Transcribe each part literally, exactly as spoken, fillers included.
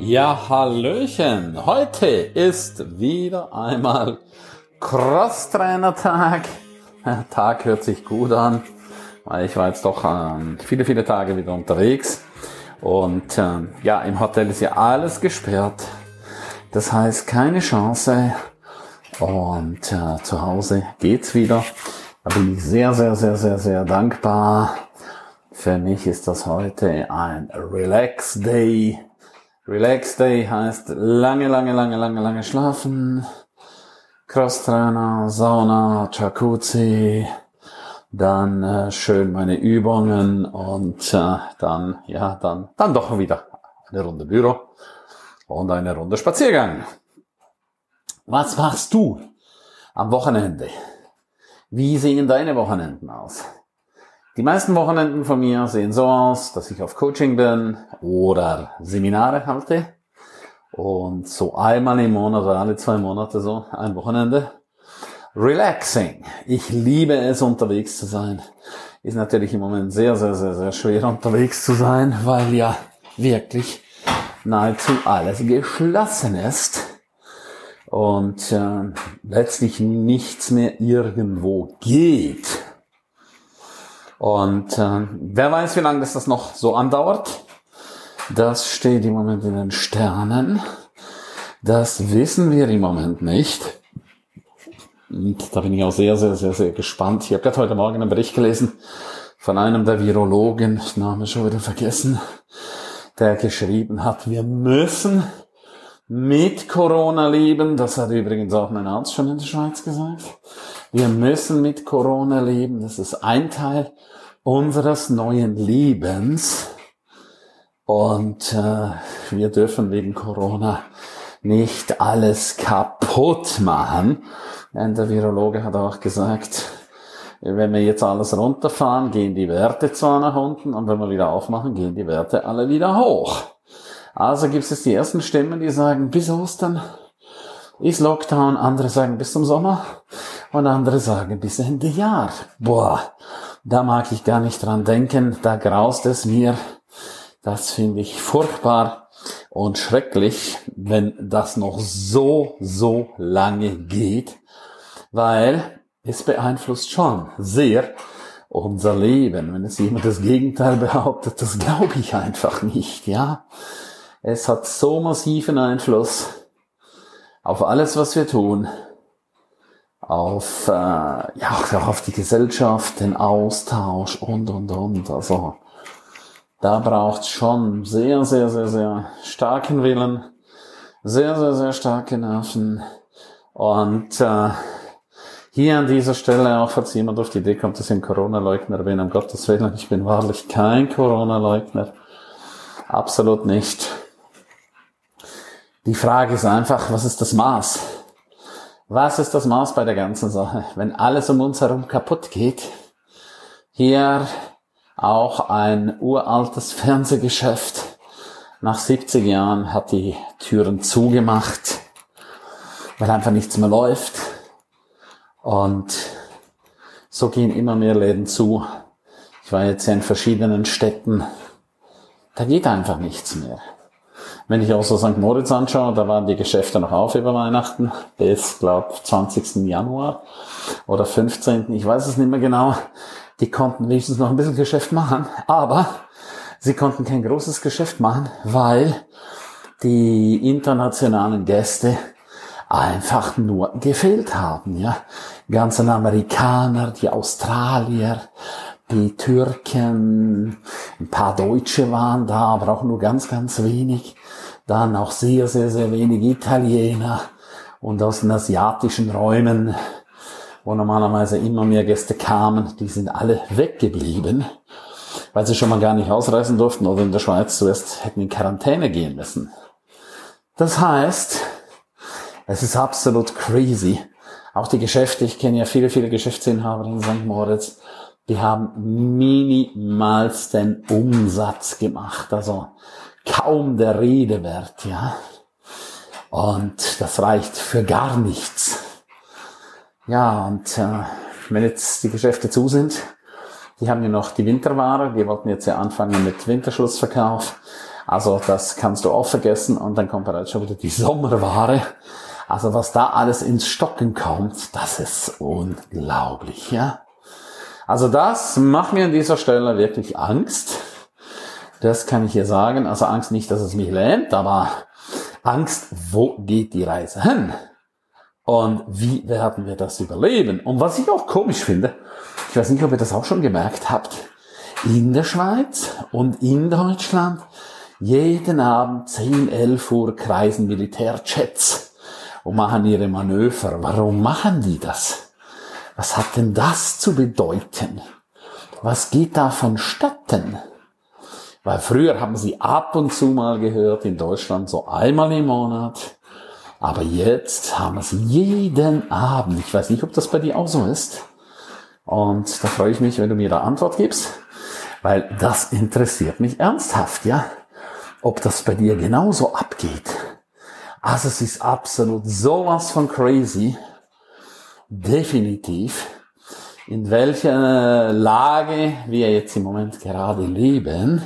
Ja, hallöchen. Heute ist wieder einmal Crosstrainer-Tag. Tag hört sich gut an, weil ich war jetzt doch ähm, viele, viele Tage wieder unterwegs. Und ähm, ja, im Hotel ist ja alles gesperrt. Das heißt, keine Chance. Und äh, zu Hause geht's wieder. Da bin ich sehr, sehr, sehr, sehr, sehr dankbar. Für mich ist das heute ein Relax Day. Relax Day heißt lange, lange, lange, lange, lange schlafen. Crosstrainer, Sauna, Jacuzzi, dann äh, schön meine Übungen und äh, dann, ja, dann, dann doch wieder eine Runde Büro und eine Runde Spaziergang. Was machst du am Wochenende? Wie sehen deine Wochenenden aus? Die meisten Wochenenden von mir sehen so aus, dass ich auf Coaching bin oder Seminare halte und so einmal im Monat oder alle zwei Monate so ein Wochenende. Relaxing. Ich liebe es, unterwegs zu sein. Ist natürlich im Moment sehr, sehr, sehr, sehr schwer unterwegs zu sein, weil ja wirklich nahezu alles geschlossen ist und äh, letztlich nichts mehr irgendwo geht. Und äh, wer weiß, wie lange das, das noch so andauert. Das steht im Moment in den Sternen. Das wissen wir im Moment nicht. Und da bin ich auch sehr, sehr, sehr, sehr gespannt. Ich habe gerade heute Morgen einen Bericht gelesen von einem der Virologen, ich Name schon wieder vergessen, der geschrieben hat, wir müssen mit Corona leben. Das hat übrigens auch mein Arzt schon in der Schweiz gesagt. Wir müssen mit Corona leben. Das ist ein Teil unseres neuen Lebens. Und äh, wir dürfen wegen Corona nicht alles kaputt machen. Und der Virologe hat auch gesagt, wenn wir jetzt alles runterfahren, gehen die Werte zwar nach unten, und wenn wir wieder aufmachen, gehen die Werte alle wieder hoch. Also gibt es die ersten Stimmen, die sagen, bis Ostern ist Lockdown, andere sagen bis zum Sommer und andere sagen bis Ende Jahr. Boah, da mag ich gar nicht dran denken, da graust es mir. Das finde ich furchtbar und schrecklich, wenn das noch so, so lange geht, weil es beeinflusst schon sehr unser Leben. Wenn es jemand das Gegenteil behauptet, das glaube ich einfach nicht, ja. Es hat so massiven Einfluss auf alles, was wir tun, auf, äh, ja, auch auf die Gesellschaft, den Austausch und, und, und. Also, da braucht es schon sehr, sehr, sehr, sehr starken Willen, sehr, sehr, sehr starke Nerven. Und äh, hier an dieser Stelle, auch falls jemand auf die Idee kommt, dass ich ein Corona-Leugner bin, um Gottes Willen, ich bin wahrlich kein Corona-Leugner. Absolut nicht. Die Frage ist einfach, was ist das Maß? Was ist das Maß bei der ganzen Sache? Wenn alles um uns herum kaputt geht, hier auch ein uraltes Fernsehgeschäft nach siebzig Jahren hat die Türen zugemacht, weil einfach nichts mehr läuft. Und so gehen immer mehr Läden zu. Ich war jetzt ja in verschiedenen Städten. Da geht einfach nichts mehr. Wenn ich auch so Sankt Moritz anschaue, da waren die Geschäfte noch auf über Weihnachten bis, glaube ich, zwanzigsten Januar oder fünfzehnten Ich weiß es nicht mehr genau. Die konnten wenigstens noch ein bisschen Geschäft machen, aber sie konnten kein großes Geschäft machen, weil die internationalen Gäste einfach nur gefehlt haben, ja. Die ganzen Amerikaner, die Australier, die Türken, ein paar Deutsche waren da, aber auch nur ganz, ganz wenig. Dann auch sehr, sehr, sehr wenig Italiener und aus den asiatischen Räumen, wo normalerweise immer mehr Gäste kamen, die sind alle weggeblieben, weil sie schon mal gar nicht ausreisen durften oder in der Schweiz zuerst hätten in Quarantäne gehen müssen. Das heißt, es ist absolut crazy. Auch die Geschäfte, ich kenne ja viele, viele Geschäftsinhaber in Sankt Moritz, die haben minimalsten Umsatz gemacht, also kaum der Rede wert, ja. Und das reicht für gar nichts. Ja, und äh, wenn jetzt die Geschäfte zu sind, die haben ja noch die Winterware, die wollten jetzt ja anfangen mit Winterschlussverkauf. Also das kannst du auch vergessen und dann kommt bereits schon wieder die Sommerware. Also was da alles ins Stocken kommt, das ist unglaublich, ja. Also das macht mir an dieser Stelle wirklich Angst. Das kann ich hier sagen. Also Angst nicht, dass es mich lähmt, aber Angst, wo geht die Reise hin? Und wie werden wir das überleben? Und was ich auch komisch finde, ich weiß nicht, ob ihr das auch schon gemerkt habt, in der Schweiz und in Deutschland jeden Abend zehn, elf Uhr kreisen Militärjets und machen ihre Manöver. Warum machen die das? Was hat denn das zu bedeuten? Was geht da vonstatten? Weil früher haben sie ab und zu mal gehört, in Deutschland so einmal im Monat. Aber jetzt haben wir es jeden Abend. Ich weiß nicht, ob das bei dir auch so ist. Und da freue ich mich, wenn du mir da Antwort gibst. Weil das interessiert mich ernsthaft, ja. Ob das bei dir genauso abgeht. Also es ist absolut sowas von crazy. Definitiv. In welcher Lage wir jetzt im Moment gerade leben.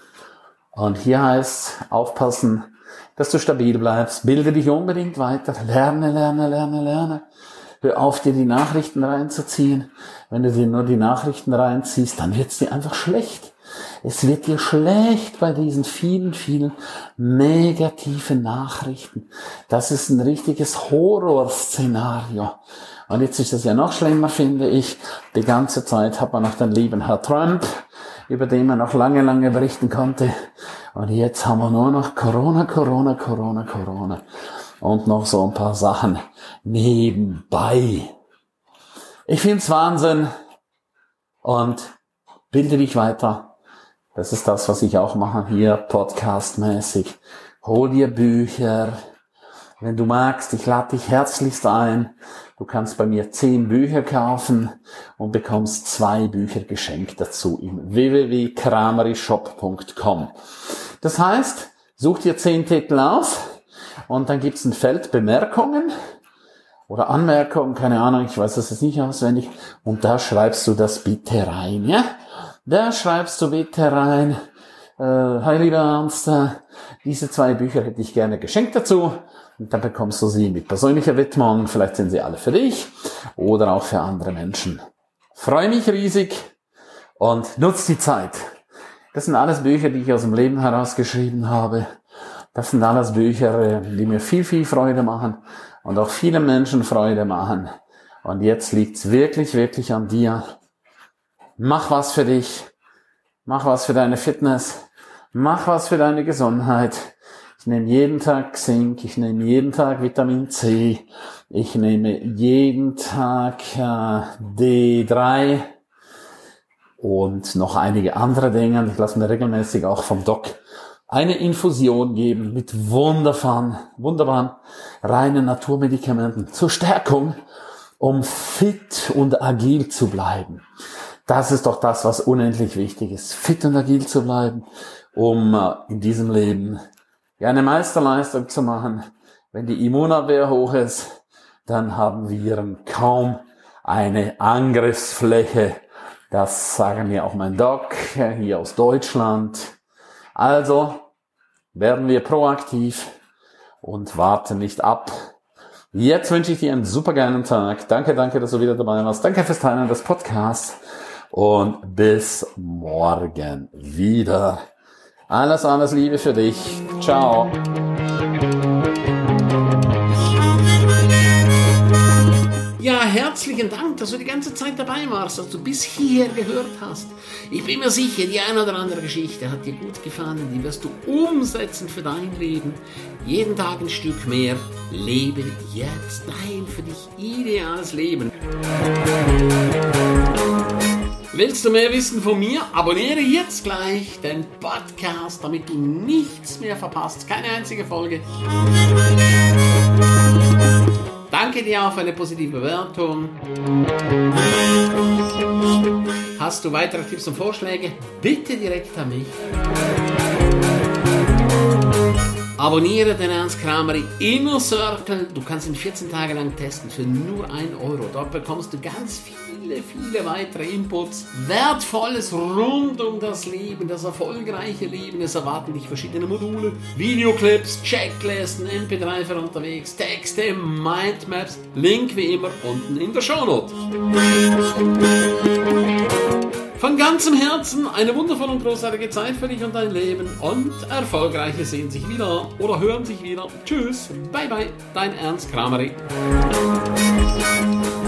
Und hier heißt aufpassen, dass du stabil bleibst. Bilde dich unbedingt weiter. Lerne, lerne, lerne, lerne. Hör auf, dir die Nachrichten reinzuziehen. Wenn du dir nur die Nachrichten reinziehst, dann wird es dir einfach schlecht. Es wird dir schlecht bei diesen vielen, vielen negativen Nachrichten. Das ist ein richtiges Horrorszenario. Und jetzt ist es ja noch schlimmer, finde ich. Die ganze Zeit hat man noch den lieben Herr Trump, über den man noch lange, lange berichten konnte. Und jetzt haben wir nur noch Corona, Corona, Corona, Corona. Und noch so ein paar Sachen nebenbei. Ich find's Wahnsinn. Und bilde dich weiter. Das ist das, was ich auch mache hier, podcastmäßig. Hol dir Bücher. Wenn du magst, ich lade dich herzlichst ein. Du kannst bei mir zehn Bücher kaufen und bekommst zwei Bücher geschenkt dazu im w w w punkt kramerishop punkt com. Das heißt, such dir zehn Titel aus und dann gibt's ein Feld Bemerkungen oder Anmerkungen, keine Ahnung, ich weiß das jetzt nicht auswendig, und da schreibst du das bitte rein, ja? Da schreibst du bitte rein, äh, hi lieber Ernst, äh, diese zwei Bücher hätte ich gerne geschenkt dazu. Und dann bekommst du sie mit persönlicher Widmung. Vielleicht sind sie alle für dich oder auch für andere Menschen. Freue mich riesig und nutz die Zeit. Das sind alles Bücher, die ich aus dem Leben herausgeschrieben habe. Das sind alles Bücher, die mir viel, viel Freude machen und auch viele Menschen Freude machen. Und jetzt liegt's wirklich, wirklich an dir. Mach was für dich. Mach was für deine Fitness. Mach was für deine Gesundheit. Ich nehme jeden Tag Zink, ich nehme jeden Tag Vitamin C, ich nehme jeden Tag äh, D drei und noch einige andere Dinge. Ich lasse mir regelmäßig auch vom Doc eine Infusion geben mit wunderbaren, wunderbaren reinen Naturmedikamenten zur Stärkung, um fit und agil zu bleiben. Das ist doch das, was unendlich wichtig ist, fit und agil zu bleiben, um äh, in diesem Leben ja eine Meisterleistung zu machen. Wenn die Immunabwehr hoch ist, dann haben wir kaum eine Angriffsfläche. Das sagen mir auch mein Doc hier aus Deutschland. Also werden wir proaktiv und warten nicht ab. Jetzt wünsche ich dir einen super geilen Tag. Danke, danke, dass du wieder dabei warst. Danke fürs Teilen des Podcasts und bis morgen wieder. Alles, alles Liebe für dich. Ciao. Ja, herzlichen Dank, dass du die ganze Zeit dabei warst, dass du bis hierher gehört hast. Ich bin mir sicher, die eine oder andere Geschichte hat dir gut gefallen, die wirst du umsetzen für dein Leben. Jeden Tag ein Stück mehr. Lebe jetzt dein für dich ideales Leben. Willst du mehr wissen von mir? Abonniere jetzt gleich den Podcast, damit du nichts mehr verpasst. Keine einzige Folge. Danke dir auch für eine positive Bewertung. Hast du weitere Tipps und Vorschläge? Bitte direkt an mich. Abonniere den Ernst Kramery Inner Circle. Du kannst ihn vierzehn Tage lang testen für nur ein Euro. Dort bekommst du ganz viel viele, viele weitere Inputs. Wertvolles rund um das Leben, das erfolgreiche Leben. Es erwarten dich verschiedene Module, Videoclips, Checklisten, M P drei für unterwegs, Texte, Mindmaps. Link wie immer unten in der Shownote. Von ganzem Herzen eine wundervolle und großartige Zeit für dich und dein Leben und Erfolgreiche sehen sich wieder oder hören sich wieder. Tschüss, bye bye, dein Ernst Krameri.